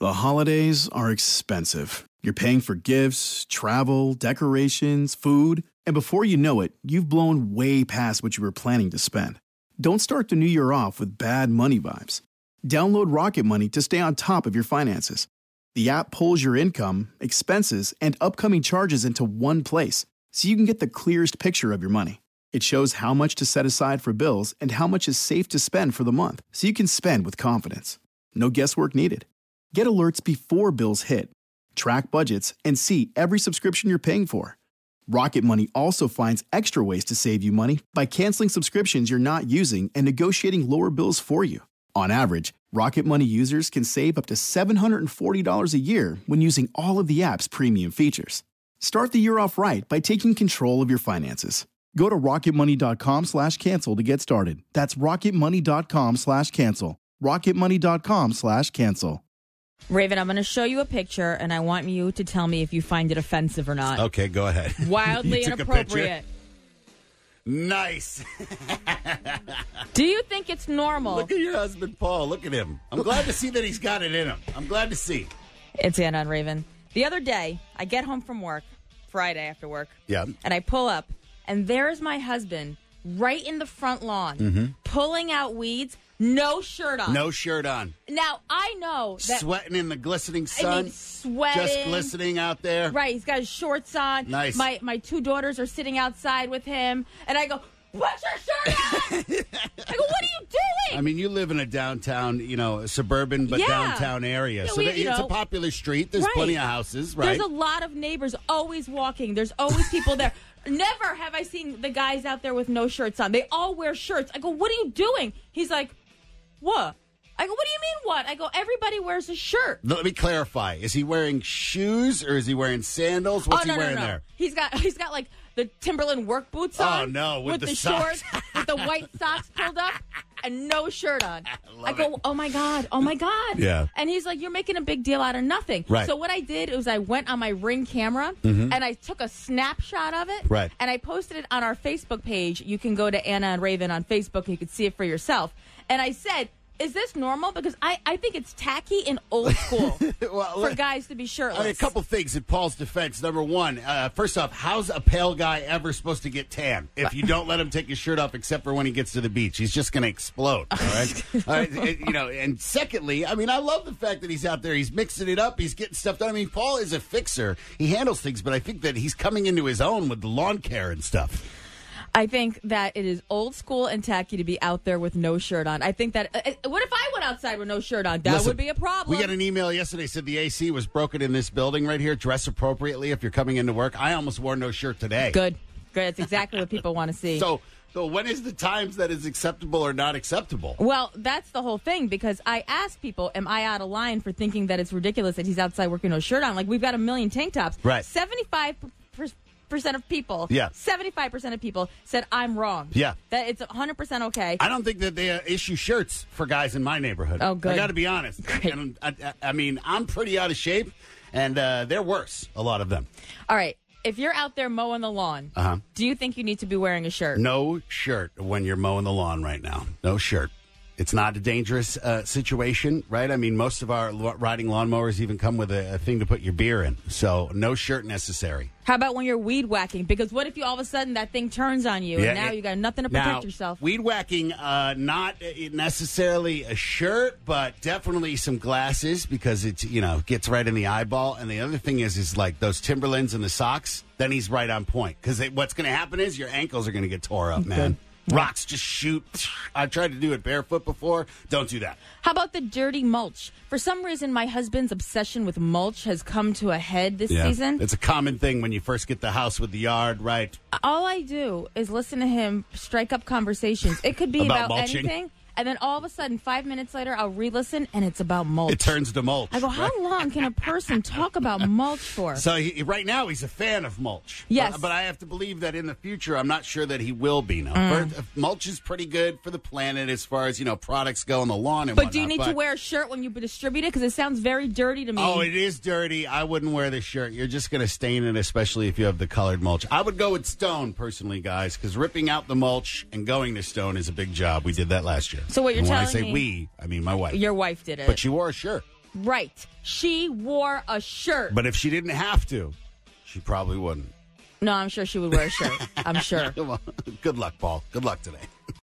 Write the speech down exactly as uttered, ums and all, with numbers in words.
The holidays are expensive. You're paying for gifts, travel, decorations, food, and before you know it, you've blown way past what you were planning to spend. Don't start the new year off with bad money vibes. Download Rocket Money to stay on top of your finances. The app pulls your income, expenses, and upcoming charges into one place, so you can get the clearest picture of your money. It shows how much to set aside for bills and how much is safe to spend for the month, so you can spend with confidence. No guesswork needed. Get alerts before bills hit, track budgets, and see every subscription you're paying for. Rocket Money also finds extra ways to save you money by canceling subscriptions you're not using and negotiating lower bills for you. On average, Rocket Money users can save up to seven hundred forty dollars a year when using all of the app's premium features. Start the year off right by taking control of your finances. Go to rocketmoney.com slash cancel to get started. That's rocketmoney.com slash cancel. rocketmoney.com slash cancel. Raven, I'm going to show you a picture, and I want you to tell me if you find it offensive or not. Okay, go ahead. Wildly inappropriate. Nice. Do you think it's normal? Look at your husband, Paul. Look at him. I'm glad to see that he's got it in him. I'm glad to see. It's Anna and Raven. The other day, I get home from work, Friday after work, yeah, and I pull up, and there's my husband right in the front lawn, mm-hmm. pulling out weeds. No shirt on. No shirt on. Now, I know that... Sweating in the glistening sun. I mean, sweating. Just glistening out there. Right. He's got his shorts on. Nice. My my two daughters are sitting outside with him. And I go, put your shirt on! I go, what are you doing? I mean, you live in a downtown, you know, suburban but yeah. downtown area. Yeah, so we, that, it's know, a popular street. There's right. plenty of houses, right? There's a lot of neighbors always walking. There's always people there. Never have I seen the guys out there with no shirts on. They all wear shirts. I go, what are you doing? He's like... What? I go, what do you mean what? I go, everybody wears a shirt. Let me clarify. Is he wearing shoes or is he wearing sandals? What's oh, no, he wearing no, no. there? He's got he's got like the Timberland work boots on. Oh, no, with, with the, the socks. shorts, with the white socks pulled up, and no shirt on. I, I go, it. oh, my God, oh, my God. Yeah. And he's like, you're making a big deal out of nothing. Right. So what I did was I went on my Ring camera, mm-hmm. and I took a snapshot of it, right. and I posted it on our Facebook page. You can go to Anna and Raven on Facebook, and you can see it for yourself. And I said... Is this normal? Because I, I think it's tacky and old school well, for guys to be shirtless. I mean, a couple things in Paul's defense. Number one, uh, first off, how's a pale guy ever supposed to get tan if you don't let him take his shirt off except for when he gets to the beach? He's just going to explode, all right? all right? You know, and secondly, I mean, I love the fact that he's out there. He's mixing it up. He's getting stuff done. I mean, Paul is a fixer. He handles things, but I think that he's coming into his own with the lawn care and stuff. I think that it is old school and tacky to be out there with no shirt on. I think that, uh, what if I went outside with no shirt on? That Listen, would be a problem. We got an email yesterday said the A C was broken in this building right here. Dress appropriately if you're coming into work. I almost wore no shirt today. Good. Good. That's exactly what people want to see. So, so when is the times that is acceptable or not acceptable? Well, that's the whole thing, because I ask people, am I out of line for thinking that it's ridiculous that he's outside working no shirt on? Like, we've got a million tank tops. Right. seventy-five percent percent of people, yeah, seventy-five percent of people said I'm wrong. Yeah, that it's one hundred percent okay. I don't think that they uh, issue shirts for guys in my neighborhood. Oh, good. I got to be honest. And, I, I, I mean, I'm pretty out of shape, and uh, they're worse. A lot of them. All right. If you're out there mowing the lawn, uh-huh. do you think you need to be wearing a shirt? No shirt when you're mowing the lawn right now. No shirt. It's not a dangerous uh, situation, right? I mean, most of our lo- riding lawnmowers even come with a, a thing to put your beer in. So no shirt necessary. How about when you're weed whacking? Because what if you all of a sudden that thing turns on you, yeah, and now it, you got nothing to protect now, yourself? Weed whacking, uh, not necessarily a shirt, but definitely some glasses, because it's, you know, gets right in the eyeball. And the other thing is, is like those Timberlands and the socks, then he's right on point. Because what's going to happen is your ankles are going to get tore up, man. Good. Rocks just shoot. I've tried to do it barefoot before. Don't do that. How about the dirty mulch? For some reason, my husband's obsession with mulch has come to a head this yeah. season. It's a common thing when you first get the house with the yard, right? All I do is listen to him strike up conversations. It could be about, about mulching. anything. And then all of a sudden, five minutes later, I'll re-listen, and it's about mulch. It turns to mulch. I go, how right? long can a person talk about mulch for? So he, right now, he's a fan of mulch. Yes. Uh, but I have to believe that in the future, I'm not sure that he will be. Now, Mm. First, mulch is pretty good for the planet as far as, you know, products go on the lawn and But whatnot. do you need but, to wear a shirt when you distribute it? Because it sounds very dirty to me. Oh, it is dirty. I wouldn't wear the shirt. You're just going to stain it, especially if you have the colored mulch. I would go with stone, personally, guys, because ripping out the mulch and going to stone is a big job. We did that last year. So what you're and when telling I say me- we, I mean my wife. Your wife did it. But she wore a shirt. Right. She wore a shirt. But if she didn't have to, she probably wouldn't. No, I'm sure she would wear a shirt. I'm sure. Good luck, Paul. Good luck today.